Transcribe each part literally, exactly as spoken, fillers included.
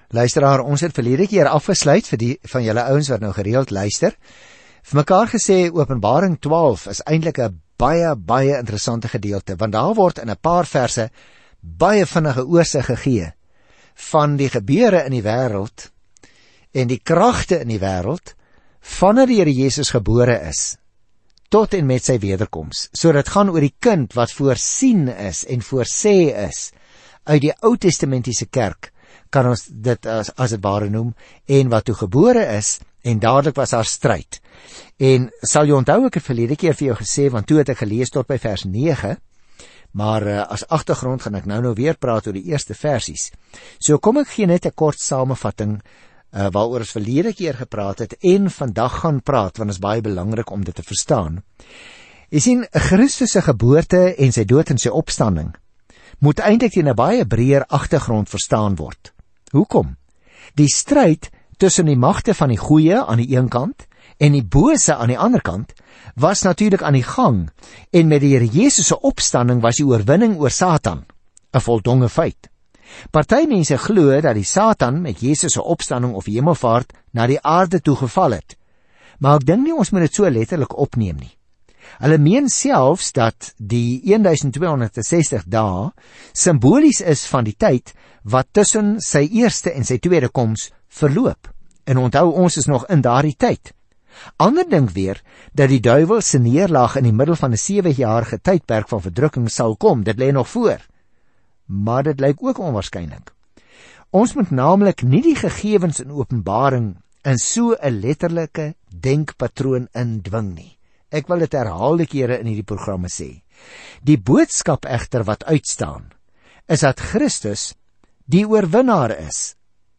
Luisteraar, ons het verlede keer afgesluit vir die van julle ouens wat nou gereeld luister. Vir mekaar gesê, Openbaring twaalf is eintlik 'n baie, baie interessante gedeelte, want daar word in 'n paar verse baie vinnige oorsig gegee van die gebeure in die wêreld en die kragte in die wêreld vandat die Here Jesus gebore is tot en met sy wederkoms. So dit gaan oor die kind wat voorsien is en voorsê is uit die Ou Testamentiese kerk, kan ons dit as, as het ware noem, en wat toe gebore is, en dadelik was daar stryd. En sal jy onthou, ek het verlede keer vir jou gesê, want toe het ek gelees tot by vers nege, maar uh, as agtergrond gaan ek nou nou weer praat oor die eerste versies. So kom ek gee net 'n kort samevatting, uh, waaroor ons verlede keer gepraat het, en vandag gaan praat, want dit is baie belangrik om dit te verstaan. Jy sien, Christus se geboorte en sy dood en sy opstanding moet eintlik teen 'n baie breër agtergrond verstaan word. Hoekom? Die stryd tussen die magte van die goeie aan die een kant en die bose aan die ander kant was natuurlik aan die gang, en met die Here Jesus se opstanding was die oorwinning oor Satan 'n voldonge feit. Party mense glo dat die Satan met Jesus se opstanding of hemelvaart na die aarde toe geval het, maar ek dink nie ons moet dit so letterlik opneem nie. Hulle meen selfs dat die twaalf honderdses dae simbolies is van die tyd wat tussen sy eerste en sy tweede koms verloop. En onthou, ons is nog in daardie tyd. Ander dink weer dat die duiwel se neerlaag in die middel van 'n sewe-jarige tydperk van verdrukking sal kom. Dit lê nog voor. Maar dit lyk ook onwaarskynlik. Ons moet naamlik nie die gegevens in Openbaring in so 'n letterlike denkpatroon indwing nie. Ek wil dit herhaalde kere in hierdie programme sê. Die boodskap egter wat uitstaan, is dat Christus die oorwinnaar is.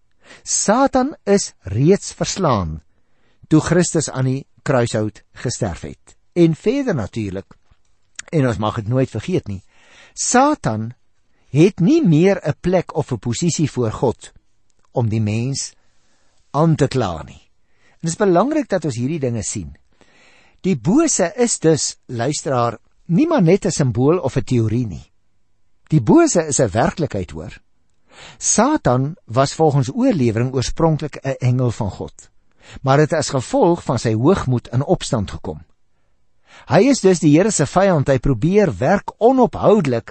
Satan is reeds verslaan toe Christus aan die kruishout gesterf het. En verder natuurlik, en ons mag dit nooit vergeet nie, Satan het nie meer 'n plek of 'n posisie voor God om die mens aan te kla nie. En dit is belangrik dat ons hierdie dinge sien. Die bose is dus, luisteraar, nie maar net 'n simbool of 'n teorie nie. Die bose is 'n werklikheid, hoor. Satan was volgens oorlewering oorspronklik 'n engel van God, maar het as gevolg van sy hoogmoed in opstand gekom. Hy is dus die Here se vyand. Hy probeer werk onophoudelik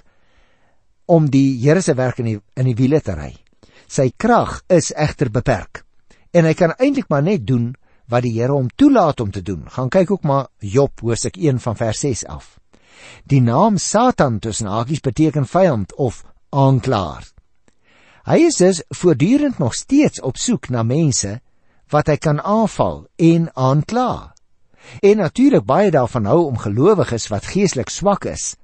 om die Here se werk in die, in die wiele te ry. Sy krag is egter beperk, en hy kan eintlik maar net doen wat die Here hom toelaat om te doen. Gaan kyk ook maar Job hoofstuk een van vers ses af. Die naam Satan tussen hakies beteken vyand of aanklaer. Hy is dus voortdurend nog steeds op soek na mense wat hy kan aanval en aankla. En natuurlik baie daarvan hou om gelowiges wat geestelik swak is,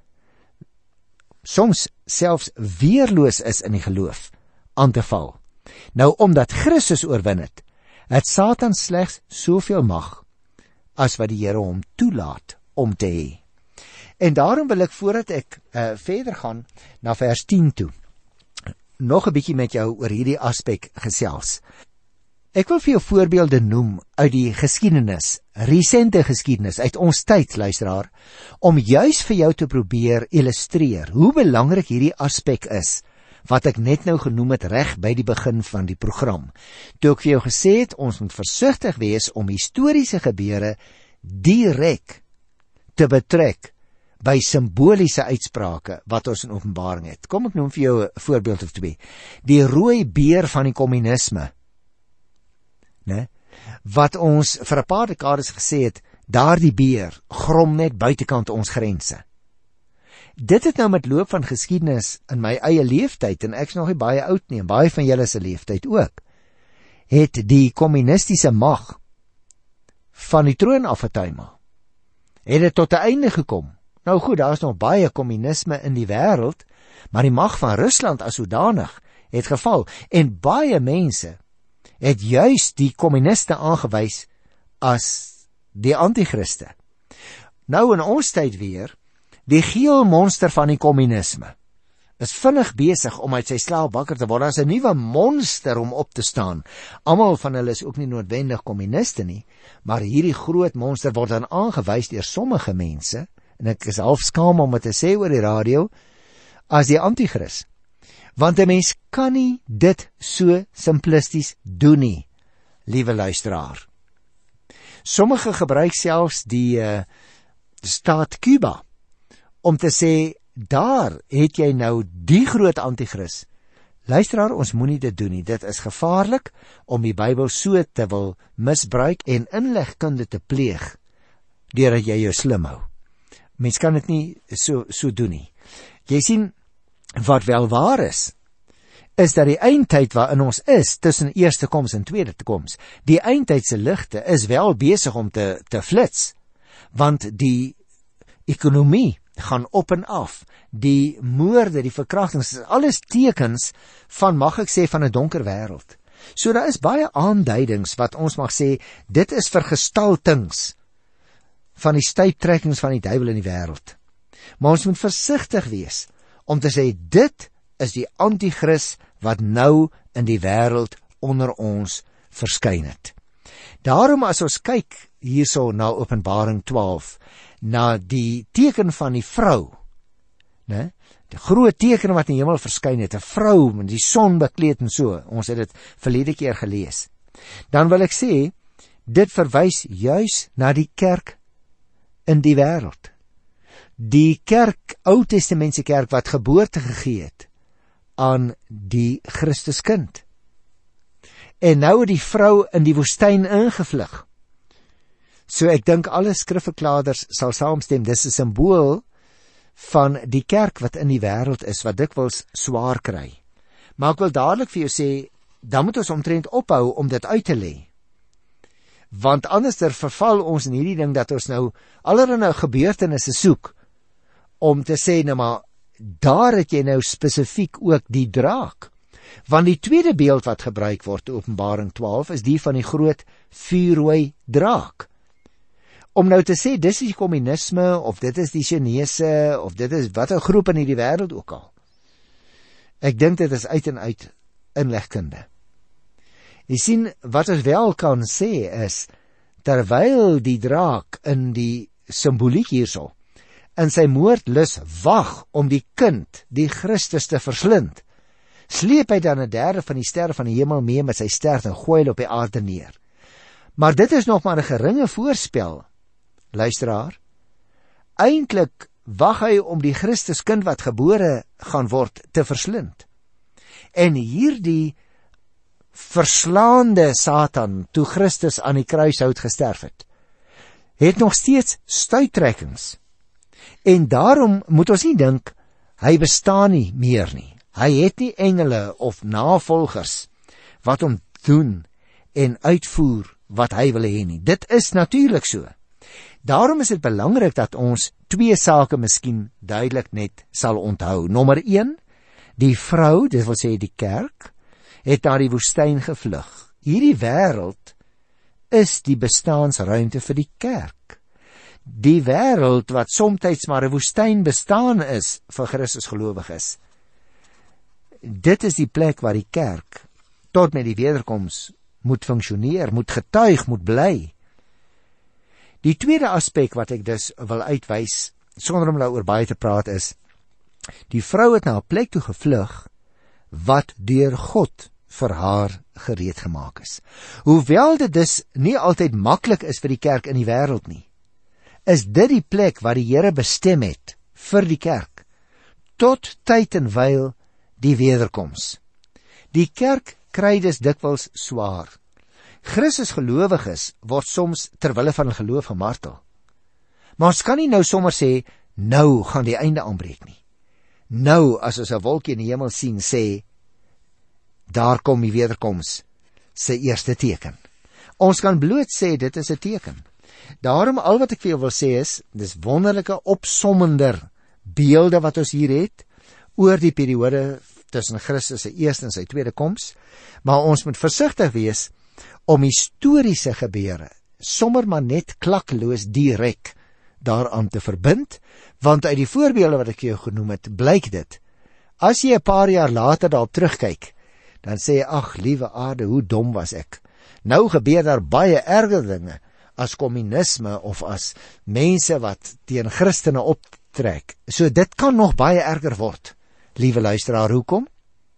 soms selfs weerloos is in die geloof, aan te val. Nou, omdat Christus oorwin het, het Satan slegs soveel mag as wat die Here hom toelaat om te hê. En daarom wil ek, voordat ek uh, verder gaan na vers tien toe, nog 'n bietjie met jou oor hierdie aspek gesels. Ek wil vir jou voorbeelde noem uit die geskiedenis, resente geskiedenis, uit ons tyd, luisteraar, om juis vir jou te probeer illustreer hoe belangrik hierdie aspek is, wat ek net nou genoem het reg by die begin van die program. Toe ek vir jou gesê het, ons moet versigtig wees om historiese gebeure direk te betrek by simboliese uitsprake wat ons in Openbaring het. Kom ek noem vir jou 'n voorbeeld of twee. Die rooi beer van die kommunisme, ne, wat ons vir 'n paar dekades gesê het, daardie beer grom net buitekant ons grense. Dit het nou met loop van geskiedenis in my eie leeftyd, en ek is nog nie baie oud nie, en baie van julle se leeftyd ook, het die kommunistiese mag van die troon afgetuimel. Het dit tot 'n einde gekom. Nou goed, daar is nog baie kommunisme in die wêreld, maar die mag van Rusland as sodanig het geval, en baie mense het juis die kommuniste aangewys as die antichriste. Nou in ons tyd weer, die geel monster van die kommunisme is vinnig besig om uit sy slaap wakker te word. Daar is 'n nuwe monster om op te staan. Almal van hulle is ook nie noodwendig kommuniste nie, maar hierdie groot monster word dan aangewys deur sommige mense, en ek is half skaam om dit te sê oor die radio, as die antichrist. Want 'n mens kan nie dit so simplisties doen nie, liewe luisteraar. Sommige gebruik selfs die uh, staat Cuba om te sê, daar het jy nou die groot antichrist. Luisteraar, ons moenie dit doen nie. Dit is gevaarlik om die Bybel so te wil misbruik en inlegkunde te pleeg, deurdat jy jou slim hou. Mens kan dit nie so, so doen nie. Jy sien, wat wel waar is, is dat die eindtyd waarin ons is, tussen eerste koms en tweede koms, die eindtydse ligte is wel besig om te, te flits, want die ekonomie gaan op en af, die moorde, die verkrachtings, alles tekens van, mag ek sê, van 'n donker wêreld. So daar is baie aanduidings wat ons mag sê, dit is vergestaltings van die stuiptrekkings van die duiwel in die wêreld. Maar ons moet versigtig wees om te sê, dit is die antichrist wat nou in die wêreld onder ons verskyn het. Daarom as ons kyk hierso na Openbaring twaalf, na die teken van die vrou, né? Die groot teken wat in die hemel verskyn het, 'n vrou met die son bekleed en so, ons het dit verlede keer gelees. Dan wil ek sê, dit verwys juis na die kerk in die wêreld. Die kerk, Ou Testamentse kerk wat geboorte gegee het aan die Christuskind. En nou het die vrou in die woestyn ingevlug. So ek dink alle skrifverklaarders sal saamstem, dis 'n simbool van die kerk wat in die wêreld is, wat dikwels swaar kry. Maar ek wil dadelik vir jou sê, dan moet ons omtrent ophou om dit uit te lê. Want anderster verval ons in hierdie ding dat ons nou allerlei gebeurtenisse soek om te sê, nou maar, daar het jy nou spesifiek ook die draak. Want die tweede beeld wat gebruik word, Openbaring twaalf, is die van die groot vuurrooi draak. Om nou te sê, dis die kommunisme, of dit is die Chinese, of dit is wat 'n groep in hierdie wêreld ook al. Ek dink dit is uit en uit inlegkunde. Jy sien, wat ons wel kan sê is, terwyl die draak in die simboliek hierso, in sy moordlus wag om die kind, die Christus te verslind, sleep hy dan 'n derde van die sterre van die hemel mee met sy stert en gooi hulle op die aarde neer. Maar dit is nog maar 'n geringe voorspel, luisteraar. Eintlik wag hy om die Christuskind wat gebore gaan word te verslind. En hierdie verslaande Satan, toe Christus aan die kruishout gesterf het, het nog steeds stuiptrekkings. En daarom moet ons nie dink, hy bestaan nie meer nie. Hy het nie engele of navolgers wat hom doen en uitvoer wat hy wil hê nie. Dit is natuurlik so. Daarom is dit belangrik dat ons twee sake miskien duidelik net sal onthou. Nommer een, die vrou, dit wil sê die kerk, het na die woestyn gevlug. Hierdie wêreld is die bestaansruimte vir die kerk. Die wêreld wat somtyds maar 'n woestyn bestaan is vir Christus gelowiges. Dit is die plek waar die kerk tot met die wederkoms moet funksioneer, moet getuig, moet bly. Die tweede aspek wat ek dus wil uitwys, sonder om daaroor baie te praat, is, die vrou het na 'n plek toe gevlug, wat deur God vir haar gereed gemaak is. Hoewel dit dus nie altyd maklik is vir die kerk in die wêreld nie, is dit die plek waar die Here bestem het vir die kerk, tot tyd en wyl die wederkoms. Die kerk kry dus dikwels swaar. Christus gelowiges word soms terwille van hulle geloof gemartel. Maar ons kan nie nou sommer sê, nou gaan die einde aanbreek nie. Nou, as ons 'n wolkie in die hemel sien, sê, daar kom die wederkoms, sy eerste teken. Ons kan bloot sê, dit is 'n teken. Daarom, al wat ek vir jou wil sê is, dis wonderlike opsommender beelde wat ons hier het, oor die periode tussen Christus se eerste en sy tweede koms, maar ons moet versigtig wees, om historiese gebeure, sommer maar net klakloos direk daaraan te verbind, want uit die voorbeelde wat ek jou genoem het, blyk dit. As jy 'n paar jaar later daarop terugkyk, dan sê jy, ag, liewe aarde, hoe dom was ek. Nou gebeur daar baie erger dinge, as kommunisme, of as mense wat teen Christene optrek. So dit kan nog baie erger word, liewe luisteraar, hoekom?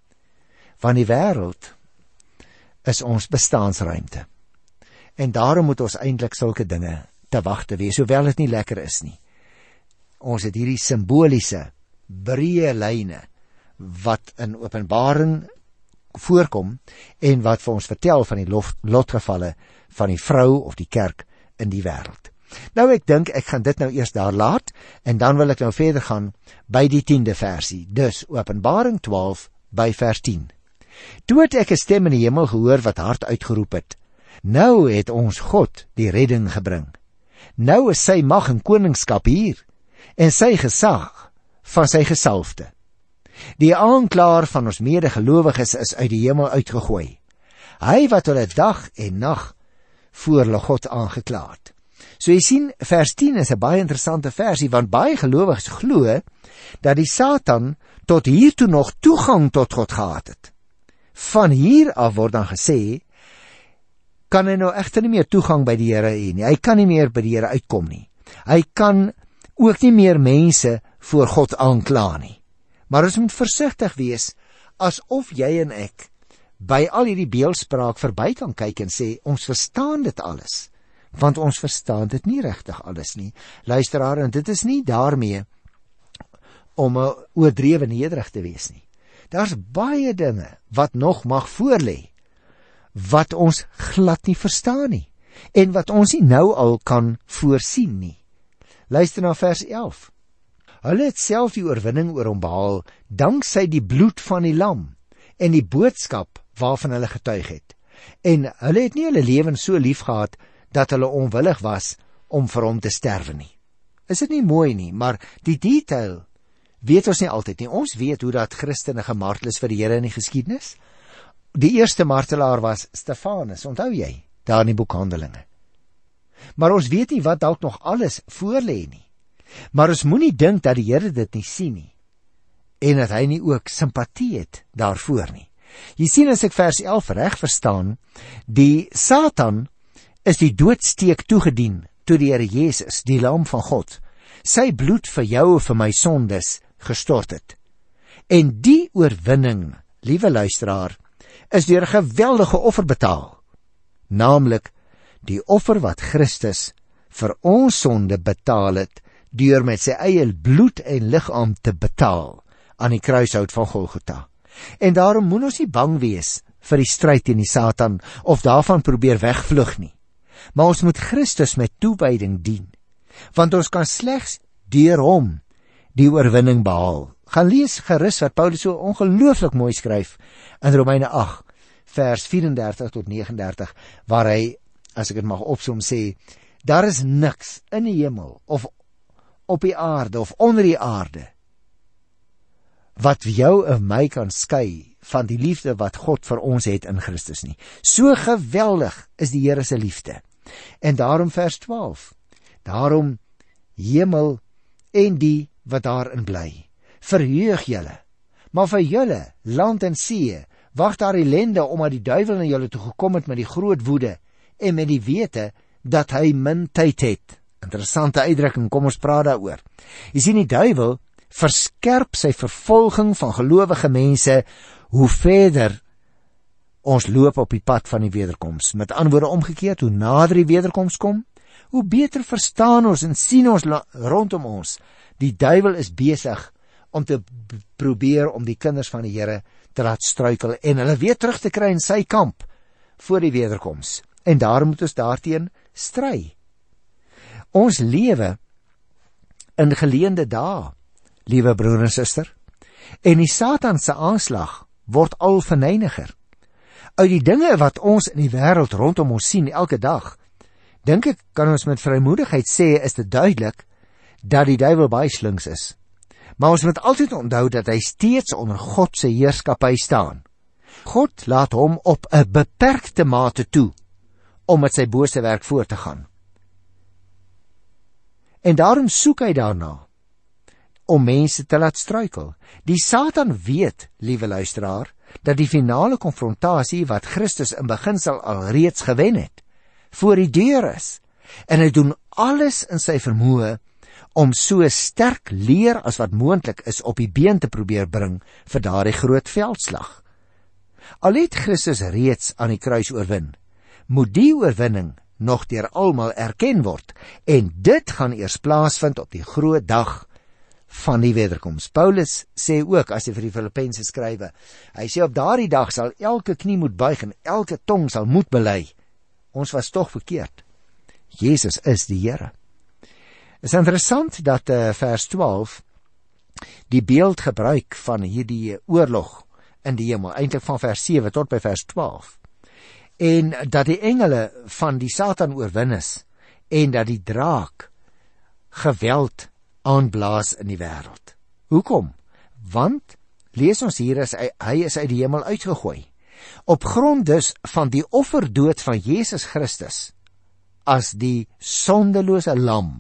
want die wêreld is ons bestaansruimte. En daarom moet ons eintlik sulke dinge te wagte wees, hoewel dit nie lekker is nie. Ons het hierdie simboliese, breë lyne wat in Openbaring voorkom en wat vir ons vertel van die lof, lotgevalle van die vrou of die kerk in die wêreld. Nou ek dink ek gaan dit nou eers daar laat en dan wil ek nou verder gaan by die tiende versie. Dus Openbaring twaalf by vers tien. Toe het ek 'n stem in die hemel gehoor wat hard uitgeroep het: Nou het ons God die redding gebring. Nou is sy mag en koningskap hier en sy gesag van sy gesalfde. Die aanklaer van ons medegelowiges is uit die hemel uitgegooi. Hy wat hulle dag en nag voor hulle God aangekla het. So jy sien, vers tien is 'n baie interessante versie, want baie gelowiges glo dat die Satan tot hiertoe nog toegang tot God gehad het. Van hier af word dan gesê, kan hy nou egter nie meer toegang by die Here hê nie. Hy kan nie meer by die Here uitkom nie. Hy kan ook nie meer mense voor God aankla nie. Maar ons moet versigtig wees, asof jy en ek by al hierdie beeldspraak verby kan kyk en sê, ons verstaan dit alles. Want ons verstaan dit nie regtig alles nie. Luisteraar, en dit is nie daarmee om 'n oordrewe nederig te wees nie. Daar's baie dinge wat nog mag voorlê, wat ons glad nie verstaan nie, en wat ons nie nou al kan voorsien nie. Luister na vers elf. Hulle het self die oorwinning oor hom behaal, danksy die bloed van die lam, en die boodskap waarvan hulle getuig het. En hulle het nie hulle lewens so lief gehad, dat hulle onwillig was om vir hom te sterwe nie. Is dit nie mooi nie, maar die detail weet ons nie altyd nie. Ons weet hoe dat Christene gemartel is vir die Here in die geskiedenis. Die eerste martelaar was Stefanus, onthou jy, daar in die boek Handelinge. Maar ons weet nie wat dalk nog alles voorlê nie. Maar ons moenie dink dat die Here dit nie sien nie, en dat hy nie ook simpatie het daarvoor nie. Jy sien, as ek vers elf reg verstaan, die Satan is die doodsteek toegedien toe die Here Jesus, die lam van God, sy bloed vir jou en vir my sondes gestort het. En die oorwinning, liewe luisteraar, is deur 'n geweldige offer betaal, naamlik die offer wat Christus vir ons sonde betaal het, deur met sy eie bloed en liggaam te betaal aan die kruishout van Golgotha. En daarom moet ons nie bang wees vir die stryd teen die Satan of daarvan probeer wegvlug nie. Maar ons moet Christus met toewyding dien, want ons kan slegs deur hom die oorwinning behaal. Gaan lees gerus wat Paulus so ongelooflik mooi skryf in Romeine agt, vers vyf-en-dertig tot negen-en-dertig, waar hy, as ek dit mag opsom, sê, daar is niks in die hemel, of op die aarde, of onder die aarde, wat jou en my kan skei van die liefde wat God vir ons het in Christus nie. So geweldig is die Here se liefde. En daarom vers twaalf, daarom hemel en die wat daarin bly, verheug julle, maar vir julle, land en see, wag daar ellende, omdat die duiwel na julle toe gekom het met die groot woede, en met die wete, dat hy min tyd het. Interessante uitdrukking, kom ons praat daaroor. Jy sien, die duiwel verskerp sy vervolging van gelowige mense, hoe verder ons loop op die pad van die wederkoms. Met ander woorde omgekeerd, hoe nader die wederkoms kom, hoe beter verstaan ons en sien ons rondom ons, die duiwel is besig om te probeer om die kinders van die Here te laat struikel en hulle weer terug te kry in sy kamp voor die wederkoms. En daarom moet ons daarteen stry. Ons lewe in geleende dae, liewe broer en suster, en die Satan se aanslag word al verneiniger. Uit die dinge wat ons in die wêreld rondom ons sien elke dag, dink ek kan ons met vrymoedigheid sê, is dit duidelik dat die duiwel baie slinks is. Maar ons moet altyd onthou dat hy steeds onder God se heerskappy staan. God laat hom op 'n beperkte mate toe om met sy bose werk voort te gaan. En daarom soek hy daarna om mense te laat struikel. Die Satan weet, liewe luisteraar, dat die finale konfrontasie wat Christus in beginsel al reeds gewen het, voor die deur is. En hy doen alles in sy vermoë om so sterk leer as wat moontlik is op die been te probeer bring vir daardie groot veldslag. Al het Christus reeds aan die kruis oorwin, moet die oorwinning nog deur almal erken word, en dit gaan eers plaasvind op die groot dag van die wederkoms. Paulus sê ook, as hy vir die Filippense skrywe, hy sê op daardie dag sal elke knie moet buig en elke tong sal moet bely, ons was tog verkeerd. Jesus is die Here. Het is interessant dat uh, vers twaalf die beeld gebruik van hierdie oorlog in die hemel, eintlik van vers sewe tot by vers twaalf, en dat die engele van die Satan oorwin is, en dat die draak geweld aanblaas in die wêreld. Hoekom? Want, lees ons hier, is hy, hy is uit die hemel uitgegooi, op grond dus van die offerdood van Jesus Christus, as die sondelose lam,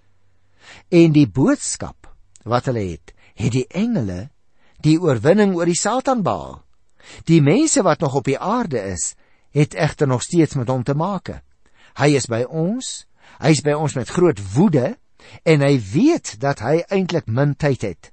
en die boodskap wat hulle het, het die engele die oorwinning oor die Satan behaal. Die mense wat nog op die aarde is, het egter nog steeds met hom te make. Hy is by ons, hy is by ons met groot woede, en hy weet dat hy eintlik min tyd het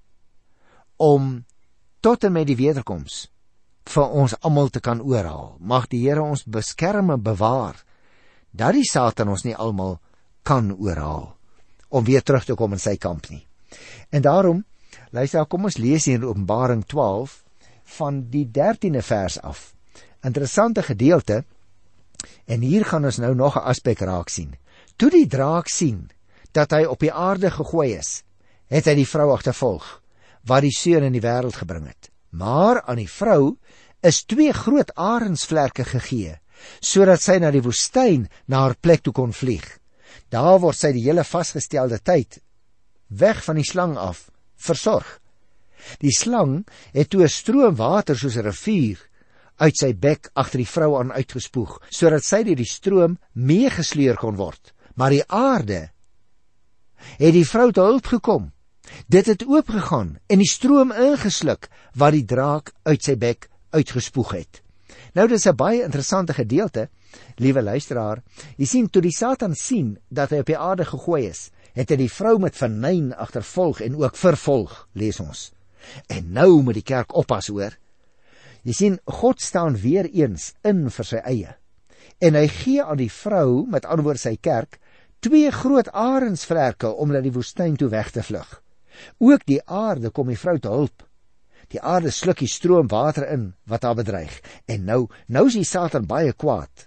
om tot en met die wederkoms vir ons almal te kan oorhaal. Mag die Here ons beskerm en bewaar dat die Satan ons nie almal kan oorhaal om weer terug te kom in sy kamp nie. En daarom, luister, kom ons lees hier in Openbaring twaalf van die dertiende vers af. Interessante gedeelte, en hier gaan ons nou nog 'n aspek raak sien. Toe die draak sien dat hy op die aarde gegooi is, het hy die vrou agtervolg, wat die seun in die wêreld gebring het. Maar aan die vrou is twee groot arensvlerke gegee, sodat sy na die woestyn, na haar plek toe kon vlieg. Daar word sy die hele vasgestelde tyd, weg van die slang af, versorg. Die slang het toe 'n stroom water soos 'n rivier uit sy bek agter die vrou aan uitgespoeg, sodat sy deur die stroom meegesleur kon word. Maar die aarde het die vrou te hulp gekom. Dit het oopgegaan en die stroom ingesluk wat die draak uit sy bek uitgespoeg het. Nou, dit is 'n baie interessante gedeelte, liewe luisteraar. Jy sien, toe die Satan sien dat hy op die aarde gegooi is, het hy die vrou met venyn agtervolg en ook vervolg, lees ons. En nou moet die kerk oppas, hoor. Jy sien, God staan weer eens in vir sy eie. En hy gee aan die vrou, met ander woorde sy kerk, twee groot arensvlerke om na die woestyn toe weg te vlug. Ook die aarde kom die vrou te hulp. Die aarde sluk die stroom water in wat haar bedreig. En nou, nou is die Satan baie kwaad.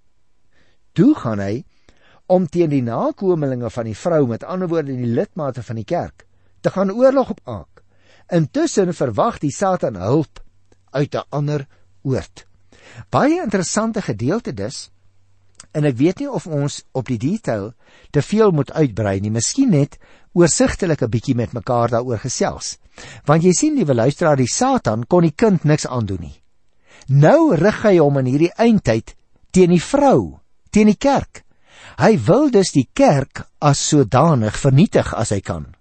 Toe gaan hy om teen die nakomelinge van die vrou, met ander woorde die lidmate van die kerk, te gaan oorlog opmaak. Intussen verwag die Satan hulp uit 'n ander oord. Baie interessante gedeelte dus, en ek weet nie of ons op die detail te veel moet uitbrei nie, miskien net oorsigtelik 'n bietjie met mekaar daaroor gesels. Want jy sien, liewe luisteraar, die Satan kon die kind niks aandoen nie. Nou rig hy hom in hierdie eindtyd teen die vrou, teen die kerk. Hy wil dus die kerk as sodanig vernietig as hy kan.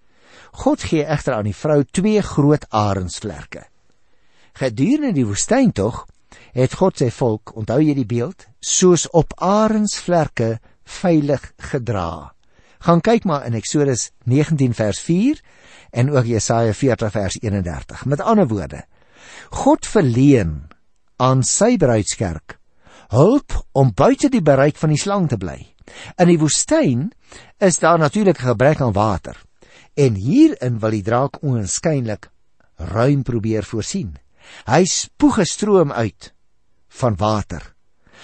God gee egter aan die vrou twee groot arensvlerke. Gedurende die woestyn tog, het God sy volk, onthou jy die beeld, soos op arensvlerke veilig gedra. Gaan kyk maar in Eksodus negentien vers vier en ook Jesaja veertig vers eenendertig. Met ander woorde, God verleen aan sy bruidskerk hulp om buite die bereik van die slang te bly. In die woestyn is daar natuurlik 'n gebrek aan water, en hierin wil die draak oënskynlik ruim probeer voorsien. Hy spoeg 'n stroom uit van water,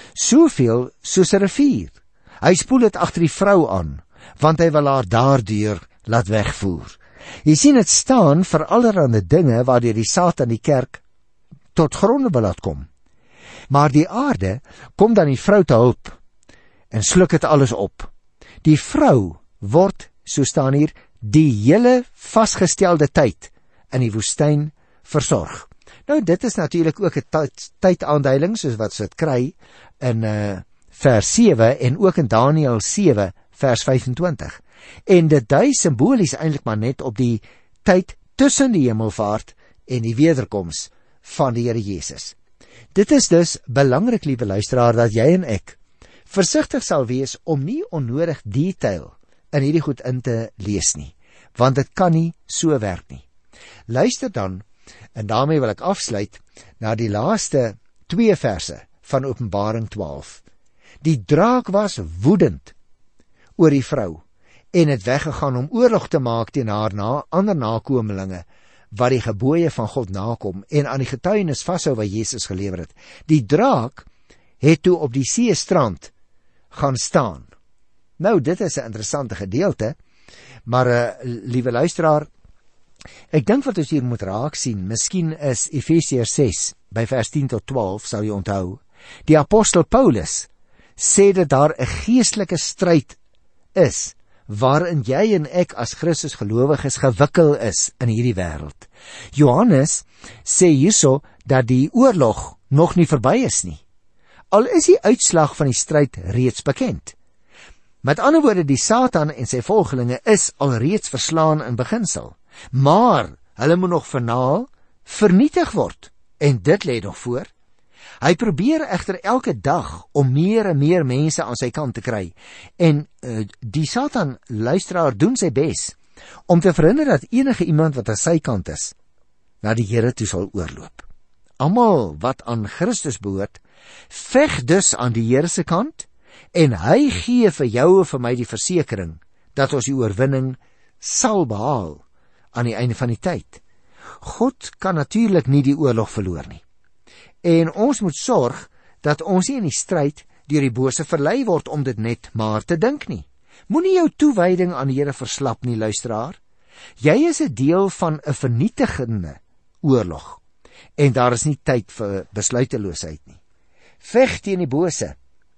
soveel soos 'n rivier. Hy spoel dit agter die vrou aan, want hy wil haar daardeur laat wegvoer. Jy sien, dit staan vir allerhande dinge waardeur die Satan die kerk tot gronde wil laat kom. Maar die aarde kom dan die vrou te hulp en sluk dit alles op. Die vrou word, so staan hier, die hele vasgestelde tyd in die woestyn versorg. Nou, dit is natuurlik ook 'n tydaanduiding soos wat ons dit kry in uh, vers sewe en ook in Daniël sewe vers vyfentwintig. En dit dui simbolies eintlik maar net op die tyd tussen die hemelvaart en die wederkoms van die Here Jesus. Dit is dus belangrik, liewe luisteraar, dat jy en ek versigtig sal wees om nie onnodig detail in hierdie goed in te lees nie, want dit kan nie so werk nie. Luister dan En daarmee wil ek afsluit na die laaste twee verse van Openbaring twaalf. Die draak was woedend oor die vrou en het weggegaan om oorlog te maak teen haar na ander nakomelinge wat die gebooie van God nakom en aan die getuienis vashou wat Jesus gelewer het. Die draak het toe op die seestrand gaan staan. Nou, dit is 'n interessante gedeelte, maar uh, liewe luisteraar, ek dink wat ons hier moet raak sien, miskien is Efesiërs ses by vers tien tot twaalf, sal jy onthou. Die apostel Paulus sê dat daar 'n geestelike stryd is waarin jy en ek as Christus gelowiges gewikkel is in hierdie wêreld. Johannes sê hierso dat die oorlog nog nie verby is nie. Al is die uitslag van die stryd reeds bekend. Met ander woorde, die Satan en sy volgelinge is alreeds verslaan in beginsel, maar hulle moet nog finaal vernietig word, en dit lê nog voor. Hy probeer egter elke dag om meer en meer mense aan sy kant te kry, en uh, die Satan, luisteraar, doen sy bes om te verhinder dat enige iemand wat aan sy kant is, na die Here toe sal oorloop. Almal wat aan Christus behoort, veg dus aan die Here se kant, en hy gee vir jou en vir my die versekering dat ons die oorwinning sal behaal aan die einde van die tyd. God kan natuurlik nie die oorlog verloor nie. En ons moet sorg dat ons nie in die stryd deur die bose verlei word om dit net maar te dink nie. Moenie jou toewyding aan die Here verslap nie, luisteraar. Jy is 'n deel van 'n vernietigende oorlog, en daar is nie tyd vir besluiteloosheid nie. Veg teen die bose.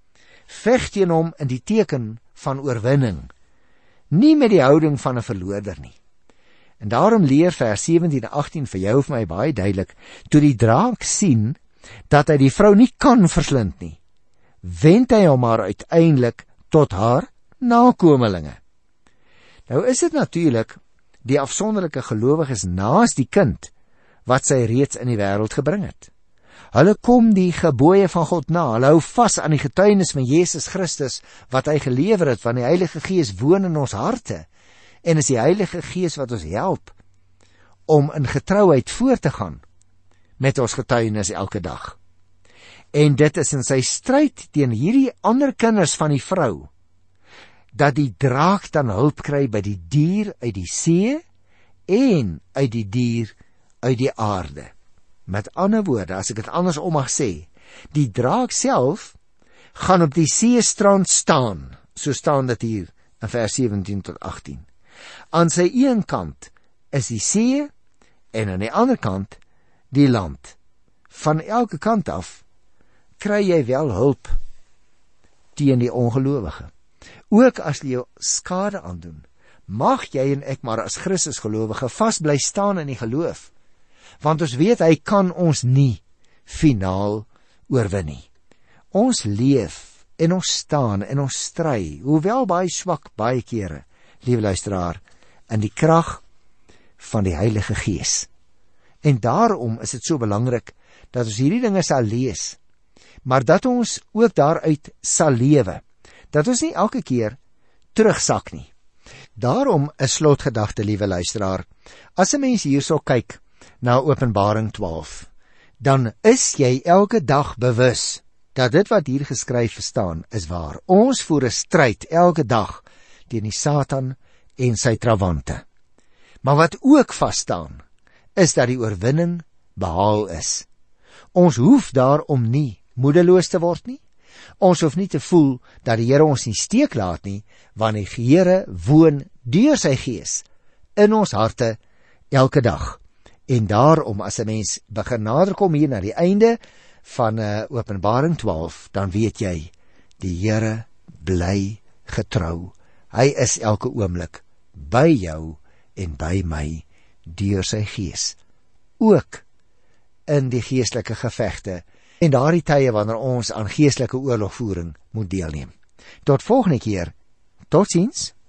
Veg teen hom in die teken van oorwinning, nie met die houding van 'n verloorder nie. En daarom leer vers sewentien en agttien vir jou of my baie duidelik, toe die draak sien dat hy die vrou nie kan verslind nie, wend hy hom maar uiteindelik tot haar nakomelinge. Nou is dit natuurlik die afsonderlike gelowiges naas die kind wat sy reeds in die wêreld gebring het. Hulle kom die gebooie van God na, hulle hou vas aan die getuienis van Jesus Christus wat hy gelewer het, want die Heilige Gees woon in ons harte, en is die Heilige Gees wat ons help om in getrouheid voort te gaan met ons getuienis elke dag. En dit is in sy stryd teen hierdie ander kinders van die vrou, dat die draak dan hulp kry by die dier uit die see en uit die dier uit die aarde. Met ander woorde, as ek dit andersom mag sê, die draak self gaan op die seestrand staan, so staan dit hier in vers sewentien tot agttien. Aan sy een kant is die see en aan die ander kant die land. Van elke kant af kry jy wel hulp teen die ongelowige. Ook as jy jou skade aandoen, mag jy en ek maar as Christus gelowige vas bly staan in die geloof, want ons weet hy kan ons nie finaal oorwin nie. Ons leef en ons staan en ons stry, hoewel baie swak baie kere, liewe luisteraar, in die krag van die Heilige Gees. En daarom is dit so belangrik dat ons hierdie dinge sal lees, maar dat ons ook daaruit sal lewe, dat ons nie elke keer terugsak nie. Daarom 'n slotgedagte, liewe luisteraar, as 'n mens hierso kyk na Openbaring twaalf, dan is jy elke dag bewus dat dit wat hier geskryf staan is waar. Ons voer 'n stryd elke dag teen die Satan en sy trawante. Maar wat ook vas staan, is dat die oorwinning behaal is. Ons hoef daarom nie moedeloos te word nie. Ons hoef nie te voel dat die Here ons nie steek laat nie, want die Here woon deur sy Gees in ons harte elke dag. En daarom, as 'n mens begin naderkom hier na die einde van uh, Openbaring twaalf, dan weet jy, die Here bly getrou. Hy is elke oomblik by jou en by my deur sy Gees, ook in die geestelike gevegte en daardie tye wanneer ons aan geestelike oorlogvoering moet deelneem. Tot volgende keer, totsiens.